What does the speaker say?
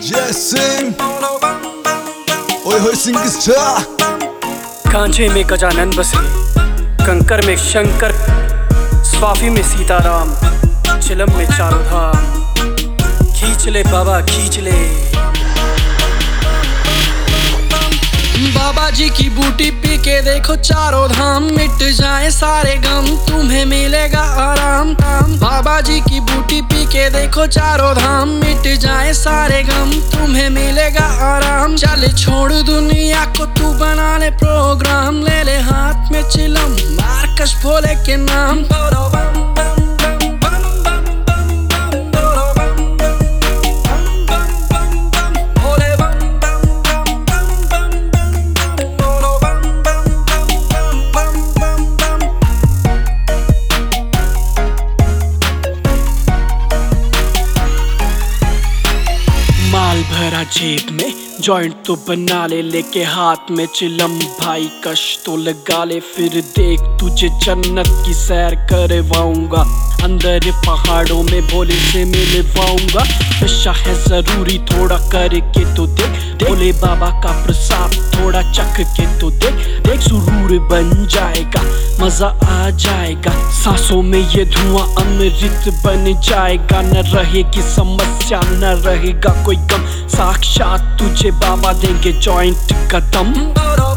Jason, oi hoi Singstar. कांचे में गजानन बसे, कंकर में शंकर, स्वाफी में सीताराम, चिलम में चारों धाम। खींच ले बाबा खींच ले। बाबा जी की बूटी पी के देखो चारों धाम, मिट जाए सारे गम तुम्हें मिलेगा आराम। बाबा जी की बूटी पी के देखो चारों धाम, मिट जाए सारे गम तुम्हें मिलेगा आराम। चल छोड़ दुनिया को तू बना ले प्रोग्राम, ले ले हाथ में चिलम मार्कस भोले के नाम। माल भरा जेब में जॉइंट तो बना ले, लेके हाथ में चिलम भाई कश तो लगा ले। फिर देख तुझे जन्नत की सैर करवाऊंगा, अंदर पहाड़ों में भोले से मिलवाऊंगा। नशा है जरूरी थोड़ा करके तो देख, भोले बाबा का प्रसाद थोड़ा चख के तो देख। देख सुरूर बन जाएगा, मजा आ जाएगा, सांसों में ये धुआं अमृत बन जाएगा। न रहेगी समस्या न रहेगा कोई गम, साक्षात तुझे बाबा देंगे जॉइंट का दम।